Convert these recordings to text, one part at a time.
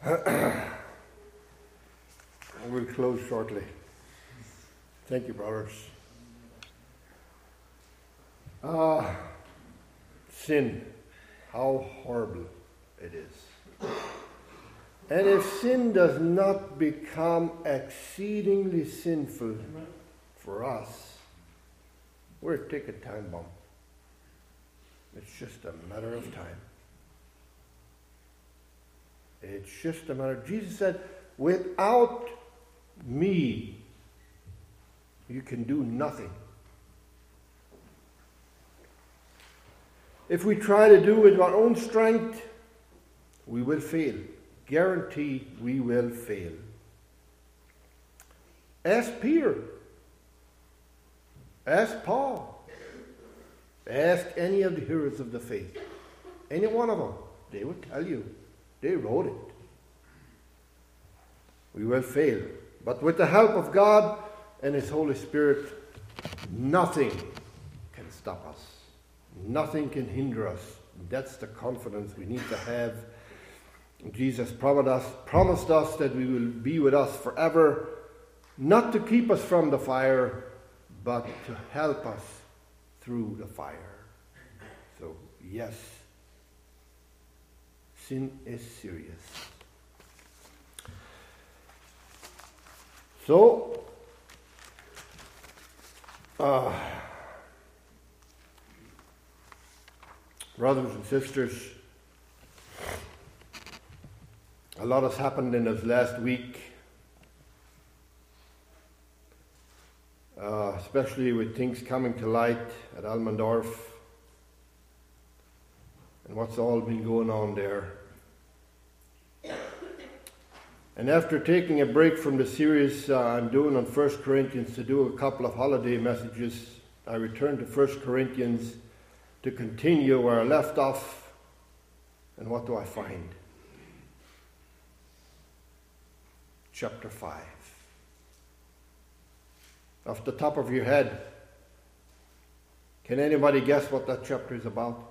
We'll close shortly. Thank you, brothers. Sin, how horrible it is. And if sin does not become exceedingly sinful for us, we're a ticket time bomb. It's just a matter of time. It's just a matter. Jesus said, without me, you can do nothing. If we try to do it with our own strength, we will fail. Guarantee we will fail. Ask Peter. Ask Paul. Ask any of the heroes of the faith. Any one of them. They will tell you. They wrote it. We will fail. But with the help of God and His Holy Spirit, nothing can stop us. Nothing can hinder us. That's the confidence we need to have. Jesus promised us that we will be with us forever, not to keep us from the fire, but to help us through the fire. So, yes, sin is serious. So, brothers and sisters, a lot has happened in this last week, especially with things coming to light at Almendorf and what's all been going on there. And after taking a break from the series I'm doing on 1 Corinthians to do a couple of holiday messages, I returned to 1 Corinthians to continue where I left off. And what do I find? Chapter 5. Off the top of your head, can anybody guess what that chapter is about?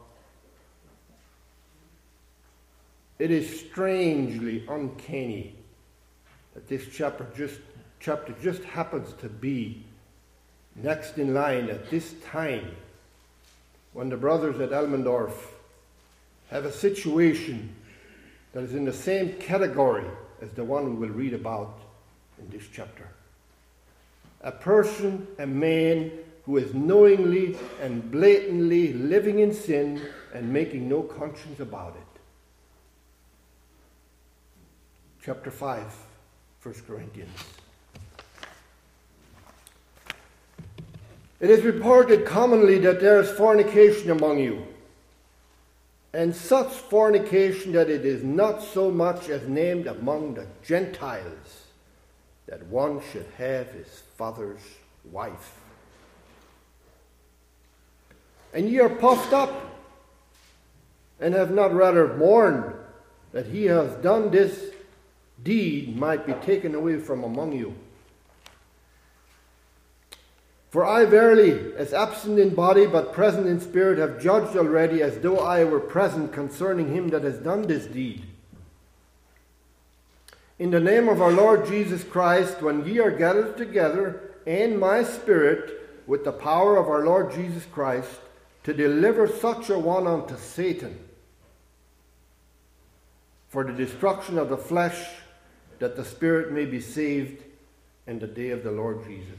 It is strangely uncanny that this chapter just happens to be next in line at this time when the brothers at Almendorf have a situation that is in the same category as the one we will read about in this chapter. A person, a man who is knowingly and blatantly living in sin and making no conscience about it. Chapter 5, 1 Corinthians. It is reported commonly that there is fornication among you, and such fornication that it is not so much as named among the Gentiles, that one should have his father's wife. And ye are puffed up, and have not rather mourned that he has done this deed might be taken away from among you. For I verily, as absent in body but present in spirit, have judged already as though I were present concerning him that has done this deed. In the name of our Lord Jesus Christ, when ye are gathered together, and my spirit, with the power of our Lord Jesus Christ, to deliver such a one unto Satan, for the destruction of the flesh, that the spirit may be saved in the day of the Lord Jesus.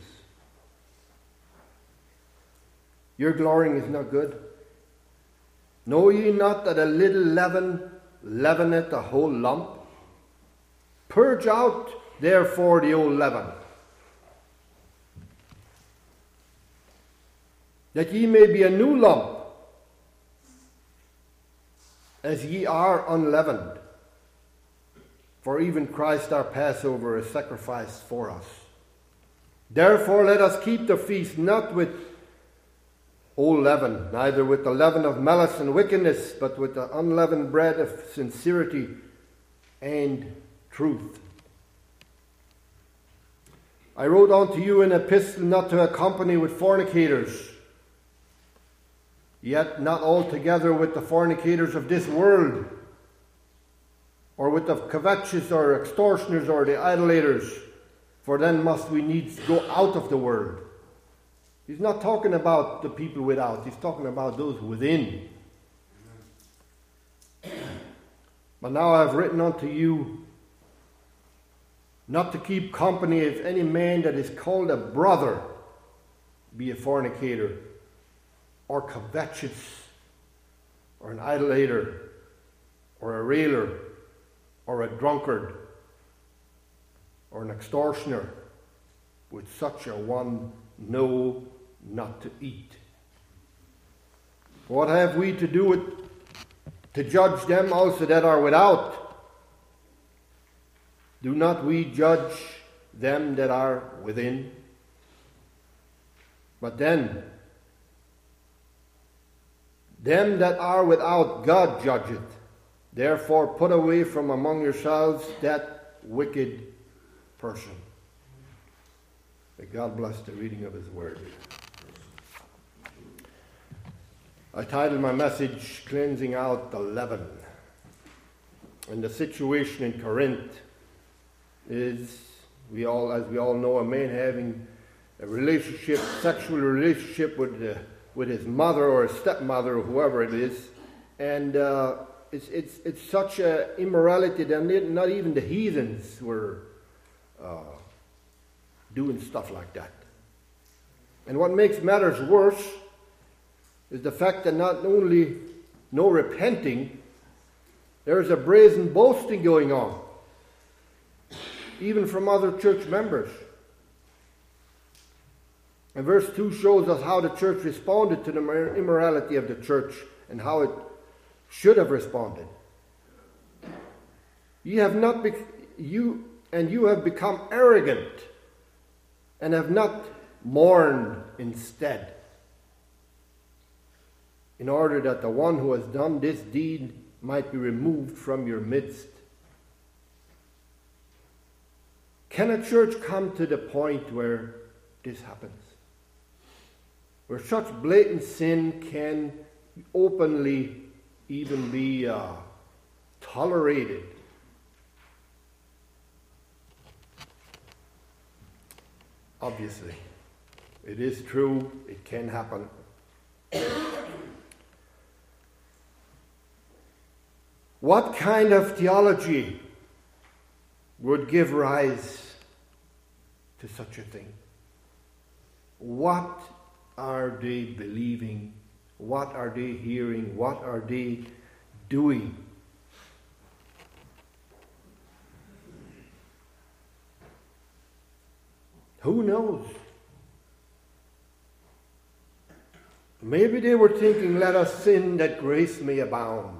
Your glorying is not good. Know ye not that a little leaven leaveneth a whole lump? Purge out, therefore, the old leaven, that ye may be a new lump, as ye are unleavened. For even Christ our Passover is sacrificed for us. Therefore let us keep the feast not with old leaven, neither with the leaven of malice and wickedness, but with the unleavened bread of sincerity and truth. I wrote unto you an epistle not to accompany with fornicators, yet not altogether with the fornicators of this world, or with the covetous or extortioners or the idolaters, for then must we needs go out of the world. He's not talking about the people without, he's talking about those within. But now I have written unto you not to keep company if any man that is called a brother be a fornicator, or covetous, or an idolater, or a railer, or a drunkard, or an extortioner. With such a one know not to eat. What have we to do with to judge them also that are without? Do not we judge them that are within? But then, them that are without God judgeth. Therefore put away from among yourselves that wicked person. May God bless the reading of His Word. I titled my message, Cleansing Out the Leaven. And the situation in Corinth is, as we all know, a man having a relationship, sexual relationship with his mother or his stepmother or whoever it is, and it's such a immorality that not even the heathens were doing stuff like that. And what makes matters worse is the fact that not only no repenting, there's a brazen boasting going on, even from other church members. And verse 2 shows us how the church responded to the immorality of the church and how it should have responded. You have become arrogant and have not mourned instead, in order that the one who has done this deed might be removed from your midst. Can a church come to the point where this happens? Where such blatant sin can openly even be tolerated? Obviously, it is true, it can happen. What kind of theology would give rise to such a thing? What are they believing? What are they hearing? What are they doing? Who knows? Maybe they were thinking, let us sin that grace may abound.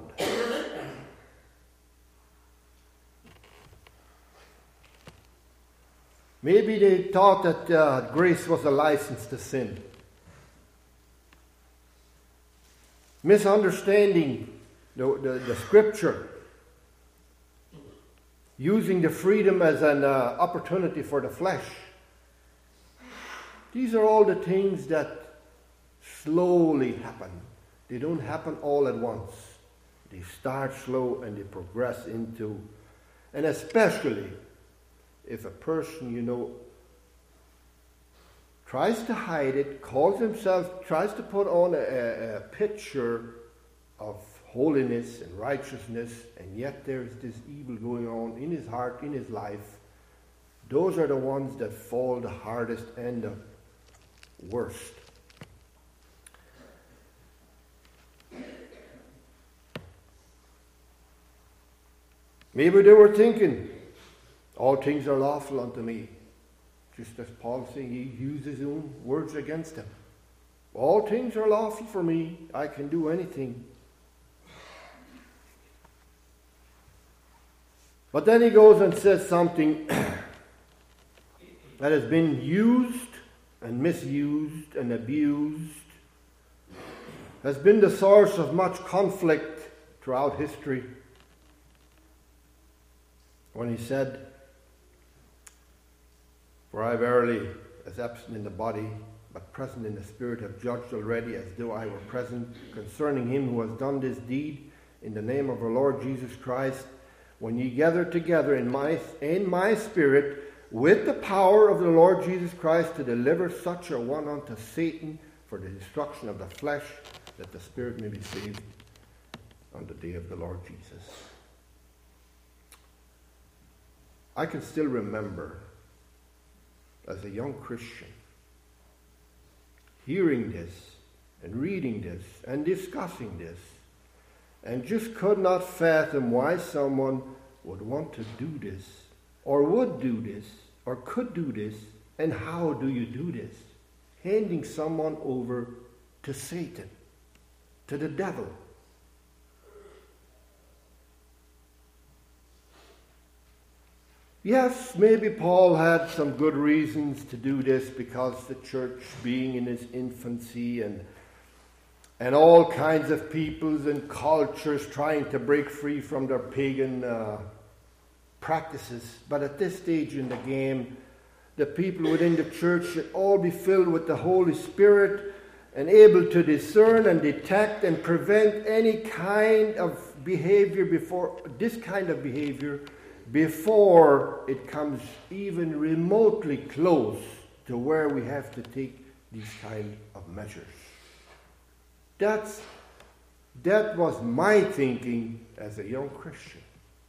Maybe they thought that grace was a license to sin. Misunderstanding the scripture. Using the freedom as an opportunity for the flesh. These are all the things that slowly happen. They don't happen all at once. They start slow and they progress into, and especially if a person, tries to hide it, tries to put on a picture of holiness and righteousness, and yet there's this evil going on in his heart, in his life, those are the ones that fall the hardest and the worst. Maybe they were thinking, all things are lawful unto me. Just as Paul saying, he used his own words against him. All things are lawful for me. I can do anything. But then he goes and says something that has been used and misused and abused, has been the source of much conflict throughout history. When he said, for I verily, as absent in the body, but present in the spirit, have judged already, as though I were present, concerning him who has done this deed, in the name of our Lord Jesus Christ, when ye gather together in my spirit, with the power of the Lord Jesus Christ, to deliver such a one unto Satan for the destruction of the flesh, that the spirit may be saved on the day of the Lord Jesus. I can still remember, as a young Christian, hearing this and reading this and discussing this, and just could not fathom why someone would want to do this, or would do this, or could do this, and how do you do this? Handing someone over to Satan, to the devil. Yes, maybe Paul had some good reasons to do this, because the church being in its infancy and all kinds of peoples and cultures trying to break free from their pagan practices. But at this stage in the game, the people within the church should all be filled with the Holy Spirit and able to discern and detect and prevent any kind of behavior before it comes even remotely close to where we have to take these kind of measures. That was my thinking as a young Christian.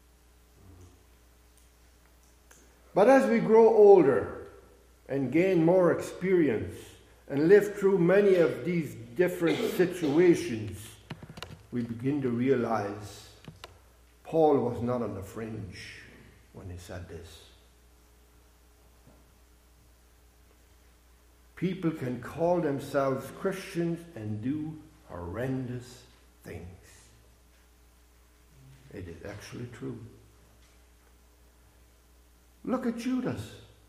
But as we grow older and gain more experience and live through many of these different situations, we begin to realize Paul was not on the fringe when he said this. People can call themselves Christians and do horrendous things. It is actually true. Look at Judas.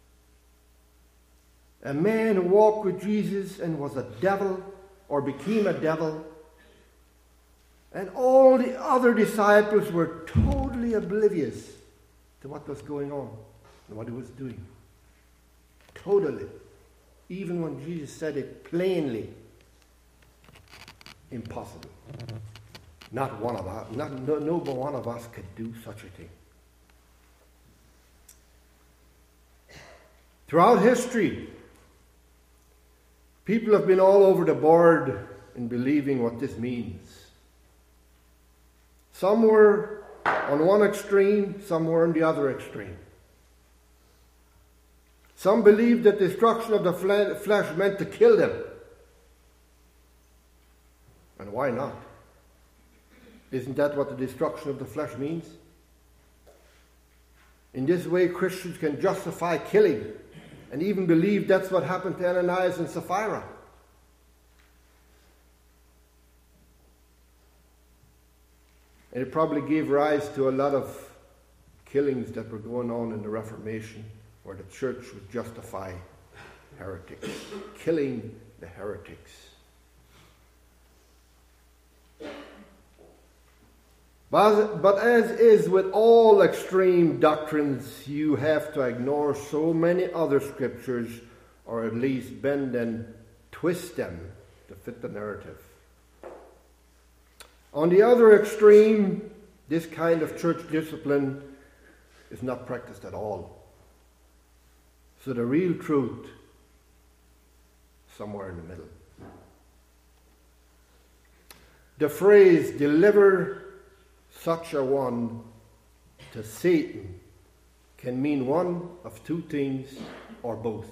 A man who walked with Jesus and was a devil, or became a devil. And all the other disciples were totally oblivious to what was going on and what he was doing. Totally. Even when Jesus said it plainly. Impossible. No one of us could do such a thing. Throughout history, people have been all over the board in believing what this means. Some were on one extreme, some were on the other extreme. Some believed that destruction of the flesh meant to kill them. And why not? Isn't that what the destruction of the flesh means? In this way, Christians can justify killing and even believe that's what happened to Ananias and Sapphira. And it probably gave rise to a lot of killings that were going on in the Reformation, where the church would justify heretics, killing the heretics. But as is with all extreme doctrines, you have to ignore so many other scriptures, or at least bend and twist them to fit the narrative. On the other extreme, this kind of church discipline is not practiced at all. So the real truth is somewhere in the middle. The phrase, deliver such a one to Satan, can mean one of two things or both.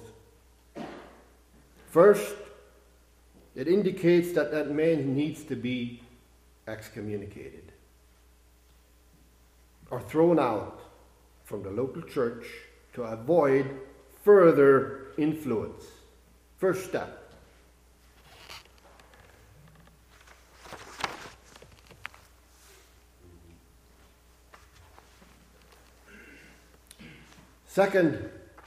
First, it indicates that that man needs to be excommunicated or thrown out from the local church to avoid further influence. First step. Second,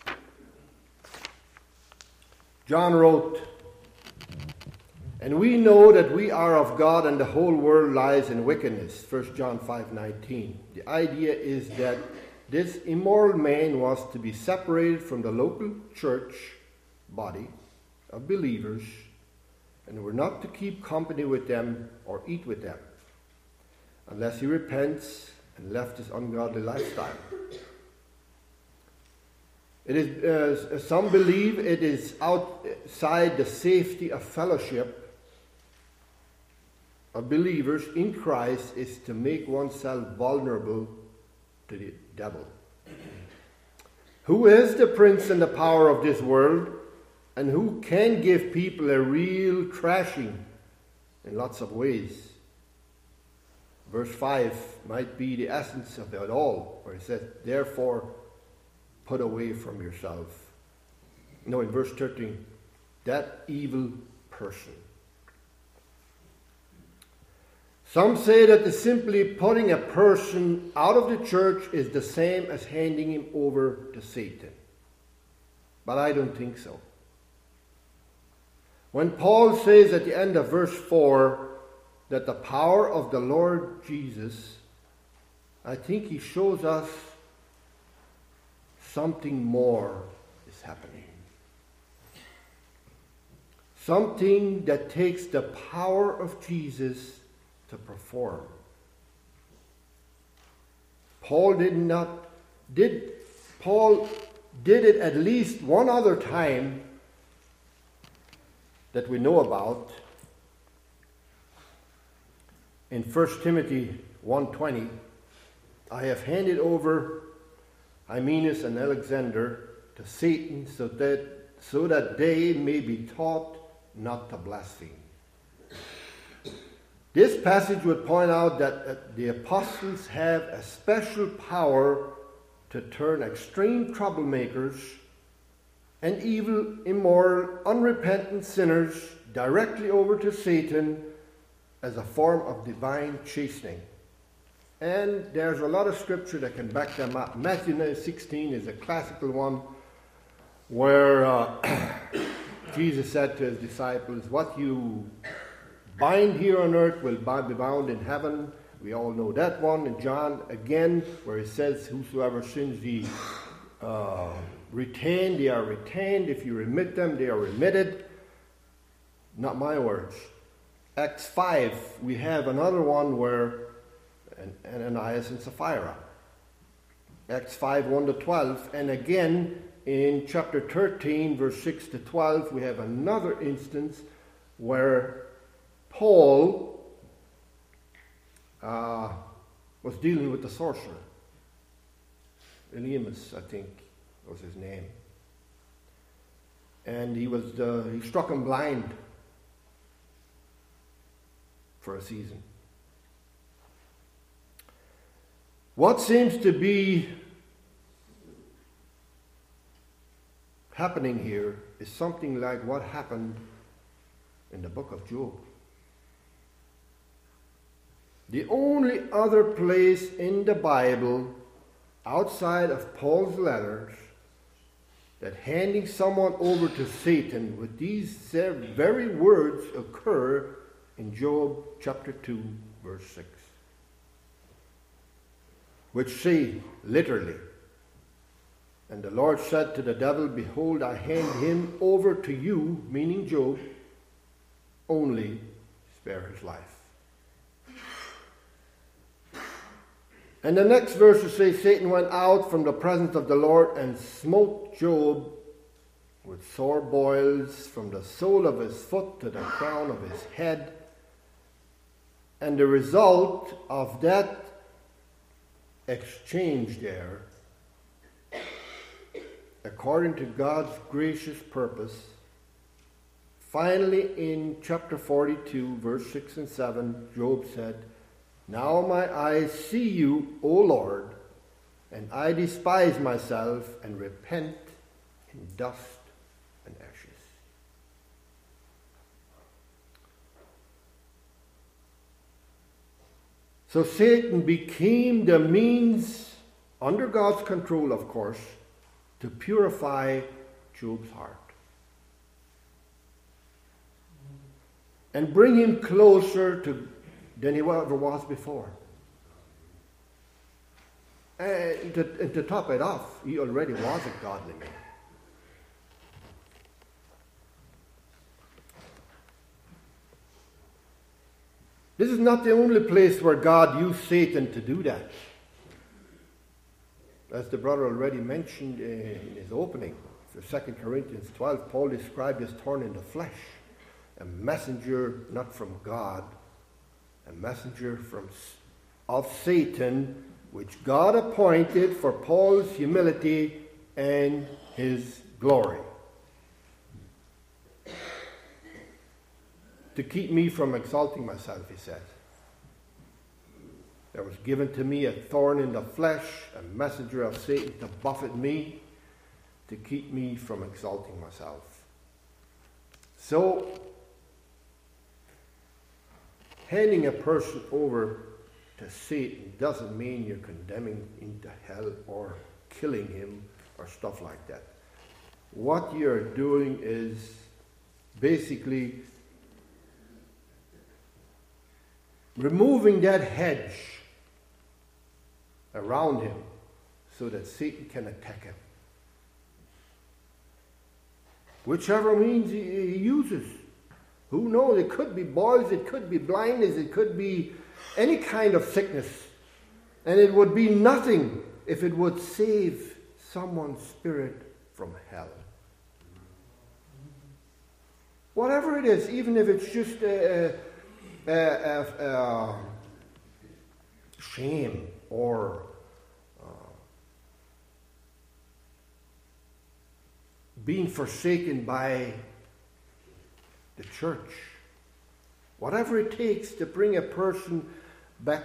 John wrote, and we know that we are of God and the whole world lies in wickedness. 1 John 5:19. The idea is that this immoral man was to be separated from the local church body of believers, and were not to keep company with them or eat with them, unless he repents and left his ungodly lifestyle. It is, some believe it is outside the safety of fellowship of believers in Christ is to make oneself vulnerable to the devil, who is the prince and the power of this world, and who can give people a real thrashing in lots of ways. Verse 5 might be the essence of it all, where it says, therefore, put away from yourself. No, in verse 13, that evil person. Some say that the simply putting a person out of the church is the same as handing him over to Satan. But I don't think so. When Paul says at the end of verse 4 that the power of the Lord Jesus, I think he shows us something more is happening. Something that takes the power of Jesus to perform. Paul did it at least one other time that we know about. In 1 Timothy 1:20, I have handed over Hymenaeus and Alexander to Satan so that they may be taught not to blaspheme. This passage would point out that the apostles have a special power to turn extreme troublemakers and evil, immoral, unrepentant sinners directly over to Satan as a form of divine chastening. And there's a lot of scripture that can back them up. Matthew 16 is a classical one where Jesus said to his disciples, what you bind here on earth will be bound in heaven. We all know that one. In John, again, where it says, whosoever sins ye retain, they are retained. If you remit them, they are remitted. Not my words. Acts 5, we have another one where Ananias and Sapphira. Acts 5, 1-12. And again, in chapter 13, verse 6-12, we have another instance where Paul was dealing with the sorcerer. Elymas, I think, was his name. And he struck him blind for a season. What seems to be happening here is something like what happened in the book of Job. The only other place in the Bible outside of Paul's letters that handing someone over to Satan with these very words occur in Job chapter 2, verse 6. Which say, literally, and the Lord said to the devil, behold, I hand him over to you, meaning Job, only spare his life. And the next verses say, Satan went out from the presence of the Lord and smote Job with sore boils from the sole of his foot to the crown of his head. And the result of that exchange there, according to God's gracious purpose, finally in chapter 42, verse 6 and 7, Job said, now my eyes see you, O Lord, and I despise myself and repent in dust and ashes. So Satan became the means, under God's control of course, to purify Job's heart and bring him closer than he ever was before. And to top it off, he already was a godly man. This is not the only place where God used Satan to do that. As the brother already mentioned in his opening, for 2 Corinthians 12, Paul described his thorn in the flesh, a messenger not from God, a messenger of Satan, which God appointed for Paul's humility and his glory. To keep me from exalting myself, he said. There was given to me a thorn in the flesh, a messenger of Satan to buffet me, to keep me from exalting myself. So, handing a person over to Satan doesn't mean you're condemning him to hell or killing him or stuff like that. What you're doing is basically removing that hedge around him so that Satan can attack him. Whichever means he uses. Who knows? It could be boils, it could be blindness, it could be any kind of sickness. And it would be nothing if it would save someone's spirit from hell. Whatever it is, even if it's just shame or being forsaken by the church. Whatever it takes to bring a person back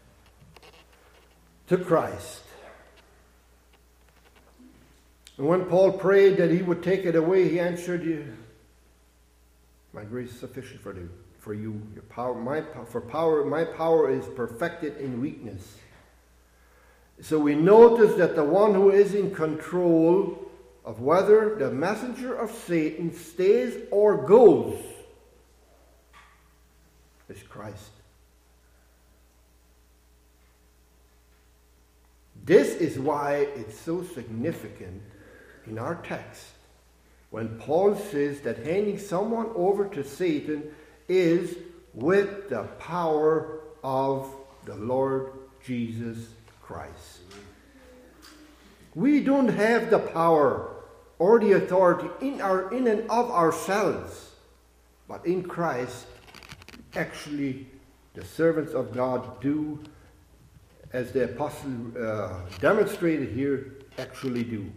to Christ. And when Paul prayed that he would take it away, he answered, "My grace is sufficient for you. Your power, my power is perfected in weakness." So we notice that the one who is in control of whether the messenger of Satan stays or goes is Christ. This is why it's so significant in our text when Paul says that handing someone over to Satan is with the power of the Lord Jesus Christ. We don't have the power or the authority in and of ourselves, but in Christ, actually, the servants of God do, as the apostle demonstrated here, actually do.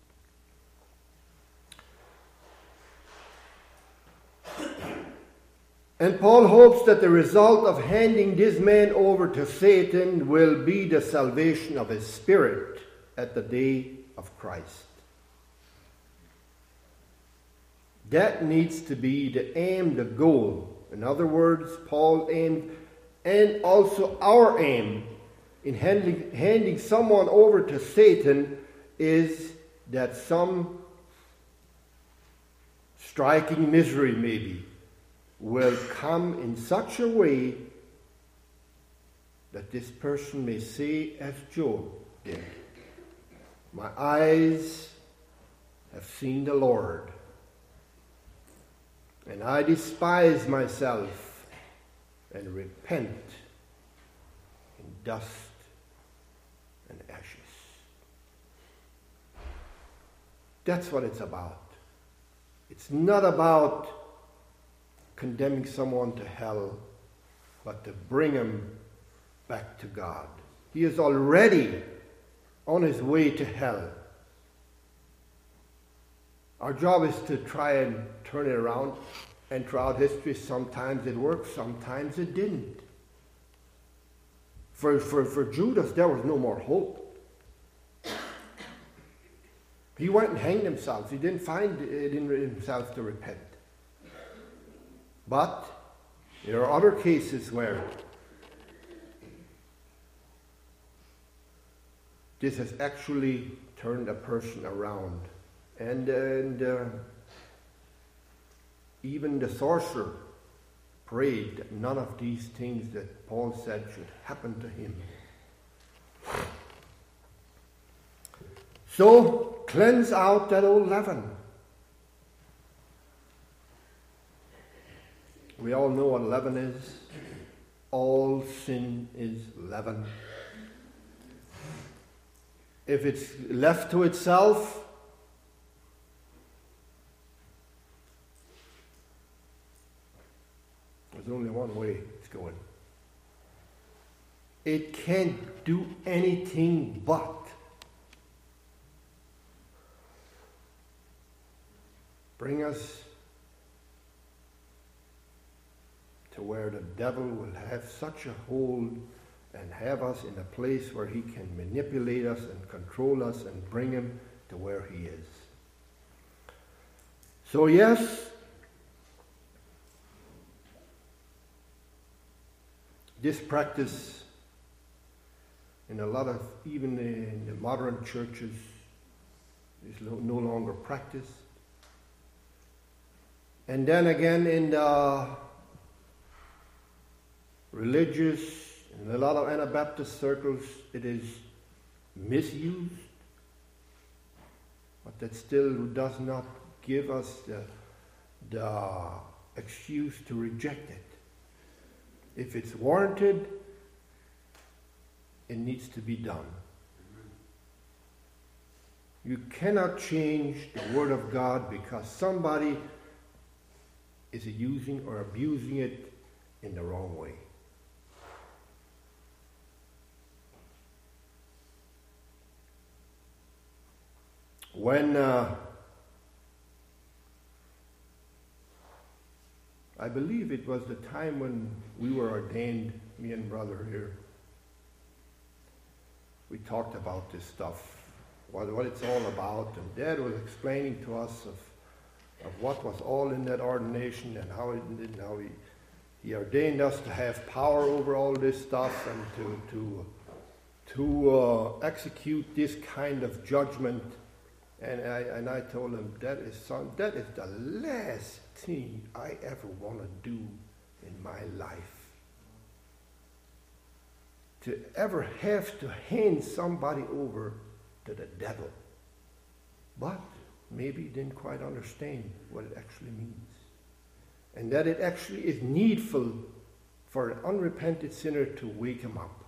And Paul hopes that the result of handing this man over to Satan will be the salvation of his spirit at the day of Christ. That needs to be the aim, the goal. In other words, Paul aimed, and also our aim in handing someone over to Satan is that some striking misery maybe will come in such a way that this person may say as Job did, "My eyes have seen the Lord, and I despise myself and repent in dust and ashes." That's what it's about. It's not about condemning someone to hell, but to bring him back to God. He is already on his way to hell. Our job is to try and turn it around, and throughout history, sometimes it worked, sometimes it didn't. For Judas, there was no more hope. He went and hanged himself. He didn't find it in himself to repent. But there are other cases where this has actually turned a person around. And even the sorcerer prayed that none of these things that Paul said should happen to him. So, cleanse out that old leaven. We all know what leaven is. All sin is leaven. if it's left to itself, there's only one way it's going. It can't do anything but bring us to where the devil will have such a hold and have us in a place where he can manipulate us and control us and bring him to where he is. So yes, this practice in a lot of, even in the modern churches, is no longer practiced. And then again in the religious, in a lot of Anabaptist circles, it is misused. But that still does not give us the excuse to reject it. If it's warranted, it needs to be done. You cannot change the Word of God because somebody is using or abusing it in the wrong way. When I believe it was the time when we were ordained, me and brother here, we talked about this stuff, what it's all about, and Dad was explaining to us of what was all in that ordination and how he ordained us to have power over all this stuff and to execute this kind of judgment. And I told him, that is the last thing I ever want to do in my life. To ever have to hand somebody over to the devil. But maybe he didn't quite understand what it actually means. And that it actually is needful for an unrepentant sinner to wake him up.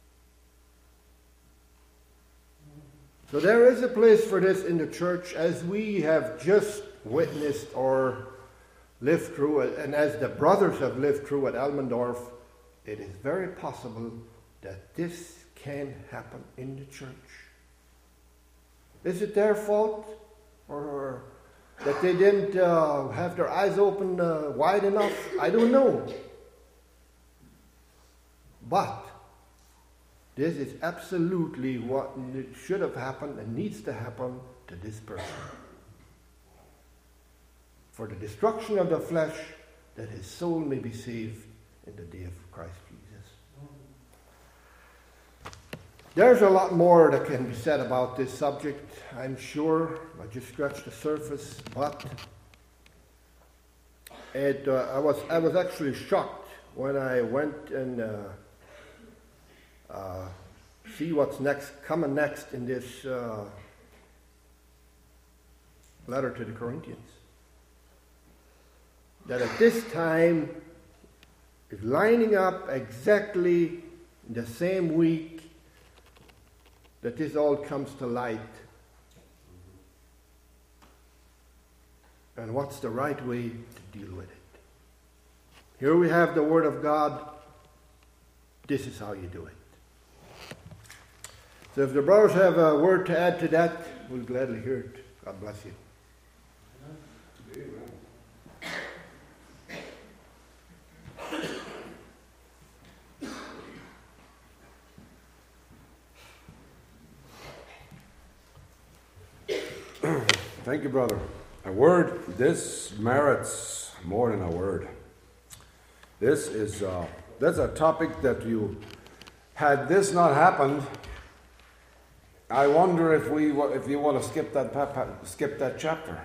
So there is a place for this in the church, as we have just witnessed or lived through it, and as the brothers have lived through at Elmendorf. It is very possible that this can happen in the church. Is it their fault, or that they didn't have their eyes open wide enough? I don't know. But this is absolutely what should have happened and needs to happen to this person. For the destruction of the flesh, that his soul may be saved in the day of Christ Jesus. There's a lot more that can be said about this subject, I'm sure. I just scratched the surface, but I was actually shocked when I went and see what's coming next in this letter to the Corinthians. That at this time is lining up exactly in the same week that this all comes to light. And what's the right way to deal with it? Here we have the Word of God. This is how you do it. So if the brothers have a word to add to that, we'll gladly hear it. God bless you. Thank you, brother. A word, this merits more than a word. This is that's a topic that had this not happened, I wonder if you want to skip that chapter,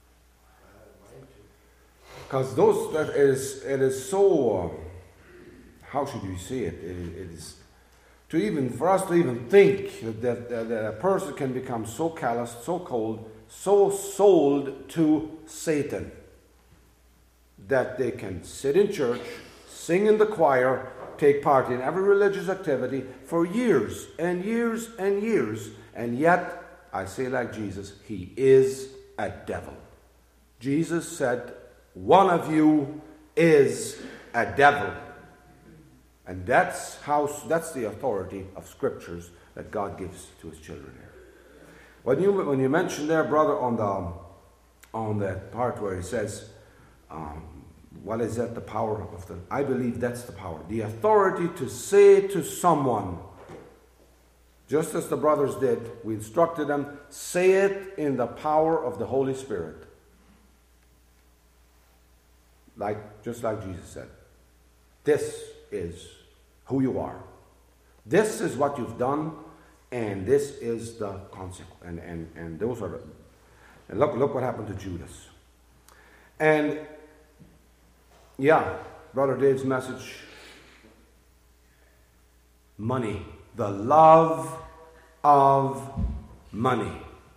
because it is so. How should you see it? It is for us to even think that a person can become so callous, so cold, so sold to Satan that they can sit in church, sing in the choir, take part in every religious activity for years and years and years, And yet, I say like Jesus, he is a devil. Jesus said, one of you is a devil. And that's the authority of Scriptures that God gives to his children here. When you mentioned there, brother, on that part where he says, what is that, the power of the... I believe that's the power. The authority to say to someone, just as the brothers did, we instructed them, say it in the power of the Holy Spirit. Just like Jesus said. This is who you are. This is what you've done, and this is the consequence. And those are... And look what happened to Judas. And, yeah, Brother Dave's message, money. The love of money.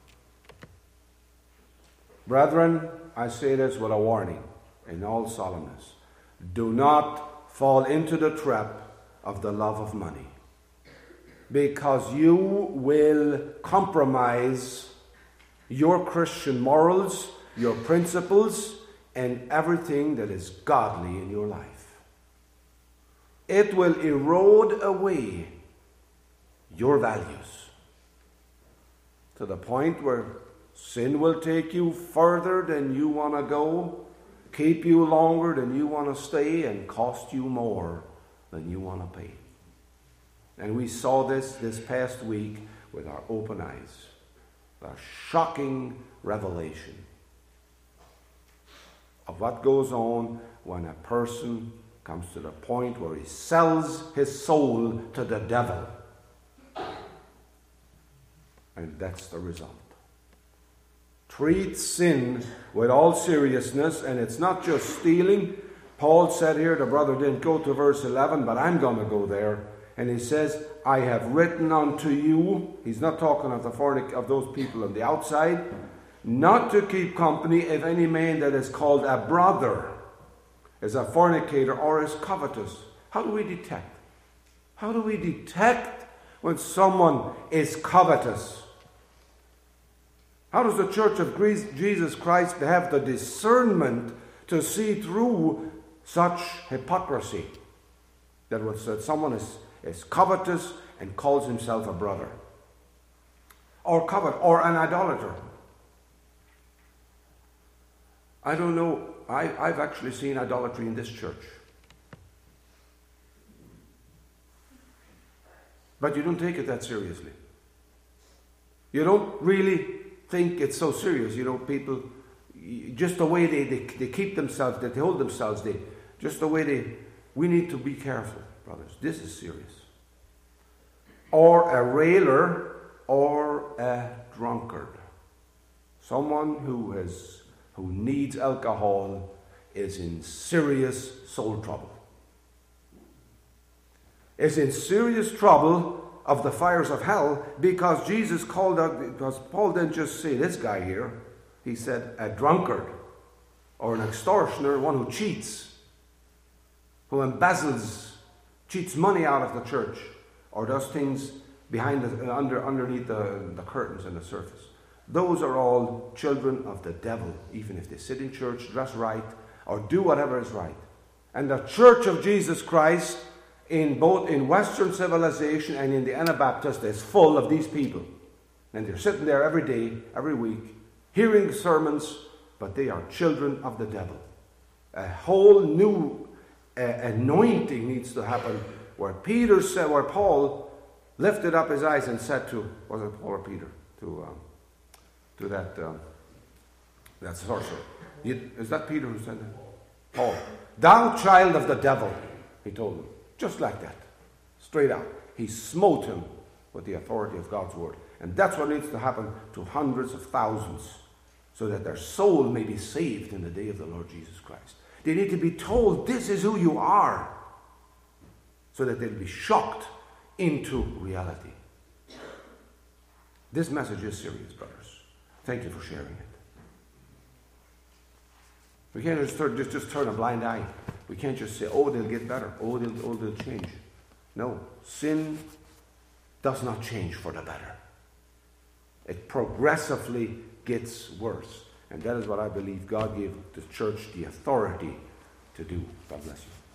Brethren, I say this with a warning in all solemnness. Do not fall into the trap of the love of money, because you will compromise your Christian morals, your principles, and everything that is godly in your life. It will erode away your values to the point where sin will take you further than you want to go, keep you longer than you want to stay, and cost you more than you want to pay. And we saw this past week with our open eyes. A shocking revelation of what goes on when a person comes to the point where he sells his soul to the devil. And that's the result. Treat sin with all seriousness, and it's not just stealing. Paul said here, the brother didn't go to verse 11, but I'm going to go there. And he says, I have written unto you, he's not talking of of those people on the outside, not to keep company if any man that is called a brother is a fornicator or is covetous. How do we detect? How do we detect when someone is covetous? How does the Church of Jesus Christ have the discernment to see through such hypocrisy? That someone is covetous and calls himself a brother, or an idolater. I don't know. I've actually seen idolatry in this church, but you don't take it that seriously. You don't really think it's so serious. You know, people, just the way they keep themselves, that they hold themselves, we need to be careful, brothers. This is serious. Or a railer, or a drunkard. Someone who needs alcohol is in serious soul trouble. Is in serious trouble of the fires of hell, because Jesus called out, because Paul didn't just say this guy here. He said a drunkard, or an extortioner, one who cheats, who embezzles, cheats money out of the church, or does things underneath the curtains and the surface. Those are all children of the devil, even if they sit in church, dress right, or do whatever is right. And the Church of Jesus Christ, both in Western civilization and in the Anabaptist, is full of these people. And they're sitting there every day, every week, hearing sermons, but they are children of the devil. A whole new anointing needs to happen, where Paul lifted up his eyes and said to, was it Paul or Peter? To that sorcerer. Is that Peter who said that? Paul. Thou child of the devil, he told him. Just like that. Straight out. He smote him with the authority of God's word. And that's what needs to happen to hundreds of thousands, so that their soul may be saved in the day of the Lord Jesus Christ. They need to be told, this is who you are, so that they'll be shocked into reality. This message is serious, brothers. Thank you for sharing it. We can't just turn a blind eye. We can't just say, oh, they'll get better. Oh, they'll change. No. Sin does not change for the better. It progressively gets worse. And that is what I believe God gave the church the authority to do. God bless you.